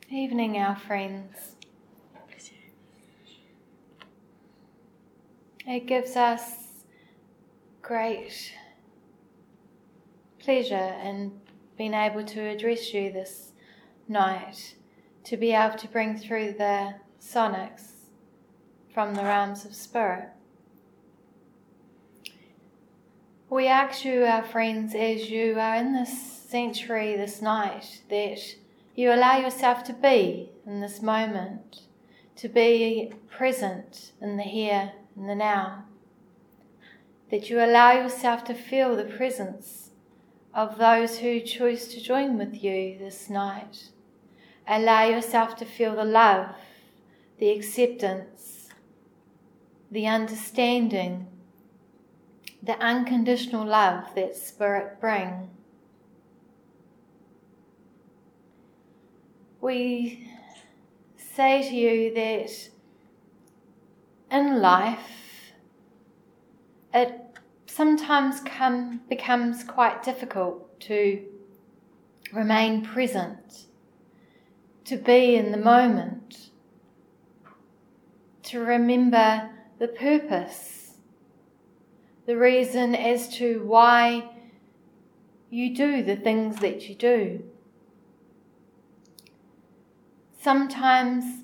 Evening, our friends. It gives us great pleasure in being able to address you this night, to be able to bring through the sonics from the realms of spirit. We ask you, our friends, as you are in this sanctuary this night, that you allow yourself to be in this moment, to be present in the here and the now, that you allow yourself to feel the presence of those who choose to join with you this night. Allow yourself to feel the love, the acceptance, the understanding, the unconditional love that Spirit brings. We say to you that in life it sometimes becomes quite difficult to remain present, to be in the moment, to remember the purpose, the reason as to why you do the things that you do. Sometimes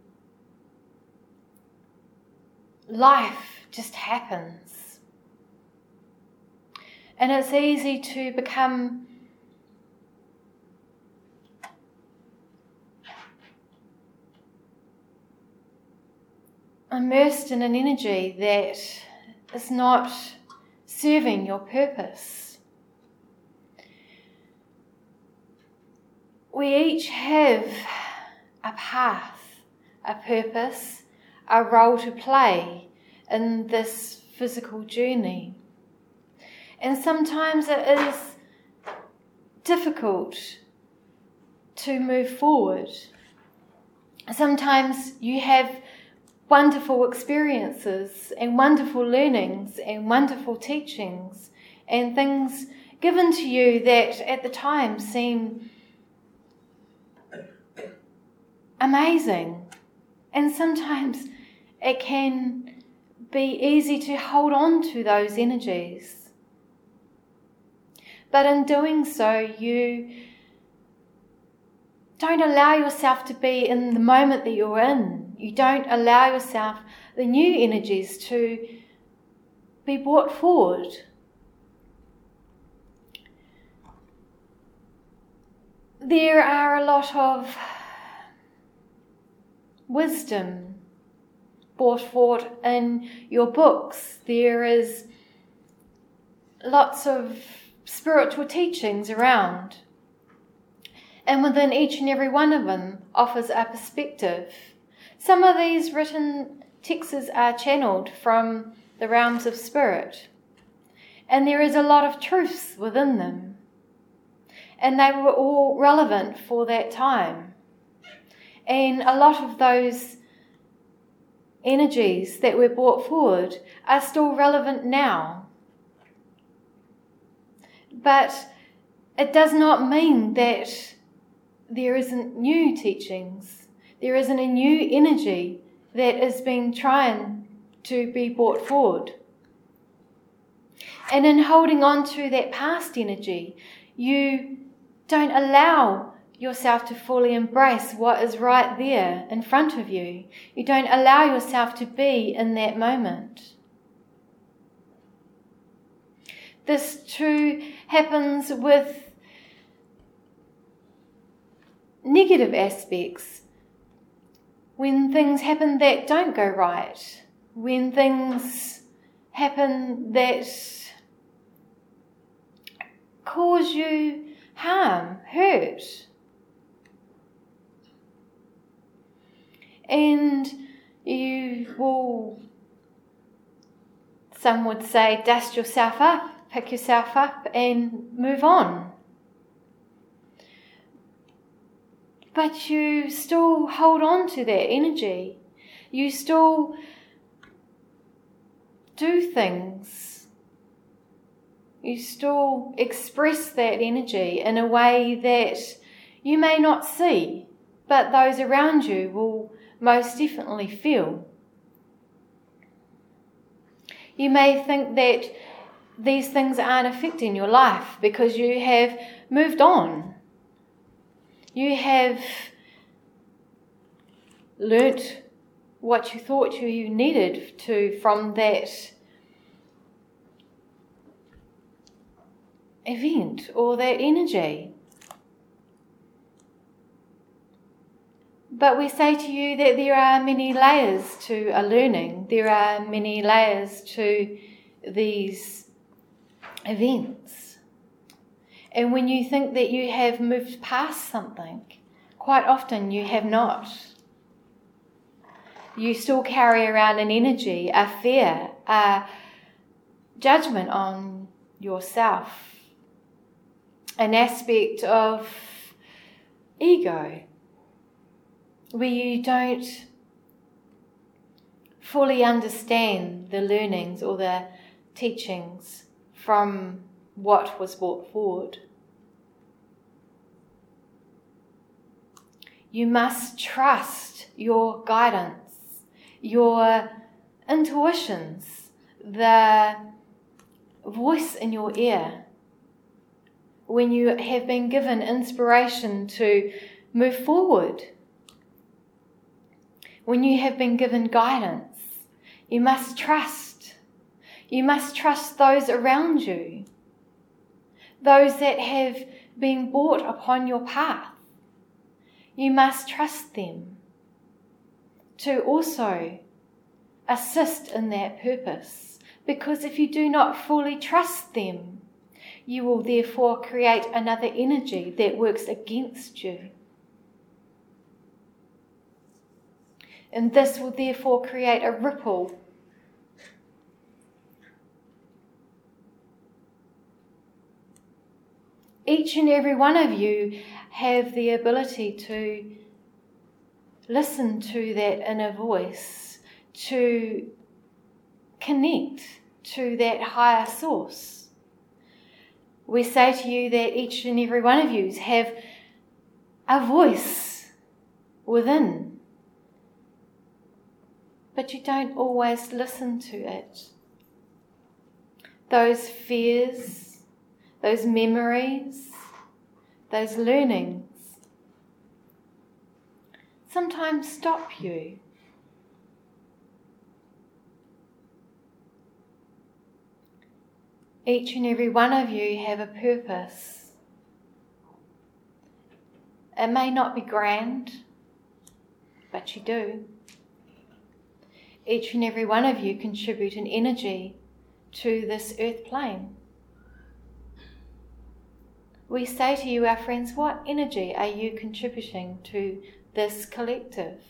life just happens, and it's easy to become immersed in an energy that is not serving your purpose. We each have a path, a purpose, a role to play in this physical journey. And sometimes it is difficult to move forward. Sometimes you have wonderful experiences and wonderful learnings and wonderful teachings and things given to you that at the time seem amazing. And sometimes it can be easy to hold on to those energies. But in doing so, you don't allow yourself to be in the moment that you're in. You don't allow yourself the new energies to be brought forward. There are a lot of wisdom brought forward in your books. There is lots of spiritual teachings around, and within each and every one of them offers a perspective. Some of these written texts are channeled from the realms of spirit, and there is a lot of truths within them, and they were all relevant for that time. And a lot of those energies that were brought forward are still relevant now. But it does not mean that there isn't new teachings. There isn't a new energy that is being trying to be brought forward. And in holding on to that past energy, you don't allow yourself to fully embrace what is right there in front of you. You don't allow yourself to be in that moment. This too happens with negative aspects. When things happen that don't go right, when things happen that cause you harm, hurt, and you will, some would say, dust yourself up, pick yourself up and move on. But you still hold on to that energy. You still do things. You still express that energy in a way that you may not see but those around you will most definitely feel. You may think that these things aren't affecting your life because you have moved on. You have learnt what you thought you needed to from that event or that energy. But we say to you that there are many layers to a learning. There are many layers to these events. And when you think that you have moved past something, quite often you have not. You still carry around an energy, a fear, a judgment on yourself, an aspect of ego, where you don't fully understand the learnings or the teachings from what was brought forward. You must trust your guidance, your intuitions, the voice in your ear. When you have been given inspiration to move forward, when you have been given guidance, you must trust. You must trust those around you, those that have been brought upon your path. You must trust them to also assist in that purpose, because if you do not fully trust them, you will therefore create another energy that works against you. And this will therefore create a ripple. Each and every one of you have the ability to listen to that inner voice, to connect to that higher source. We say to you that each and every one of you have a voice within, but you don't always listen to it. Those fears, those memories, those learnings sometimes stop you. Each and every one of you have a purpose. It may not be grand, but you do. Each and every one of you contribute an energy to this earth plane. We say to you, our friends, what energy are you contributing to this collective?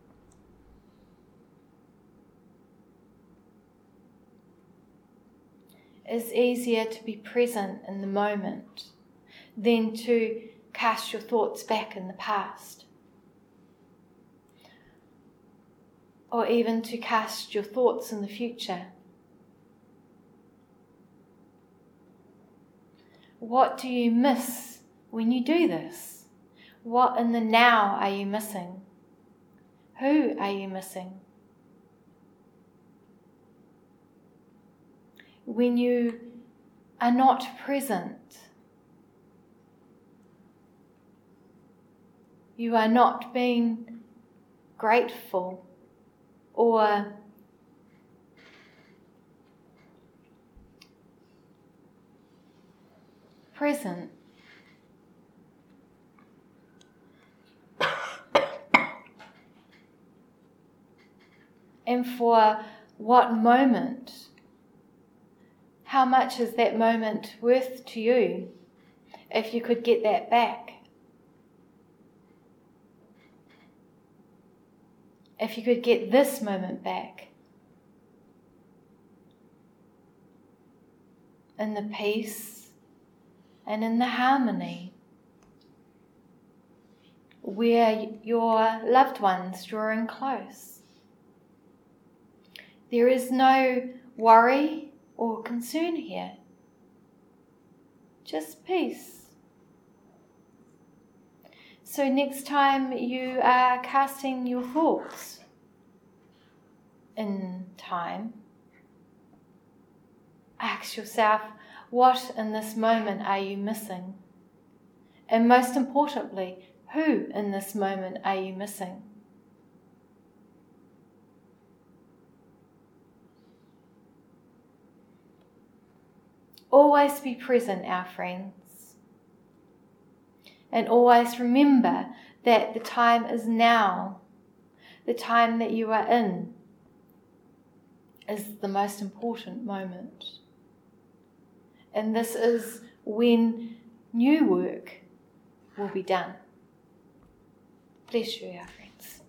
It's easier to be present in the moment than to cast your thoughts back in the past, or even to cast your thoughts in the future. What do you miss when you do this? What in the now are you missing? Who are you missing? When you are not present, you are not being grateful or present. And for what moment? How much is that moment worth to you if you could get that back? If you could get this moment back, in the peace and in the harmony, where your loved ones drawing close. There is no worry or concern here, just peace. So next time you are casting your thoughts in time, ask yourself, what in this moment are you missing? And most importantly, who in this moment are you missing? Always be present, our friends. And always remember that the time is now. The time that you are in is the most important moment. And this is when new work will be done. Bless you, our friends.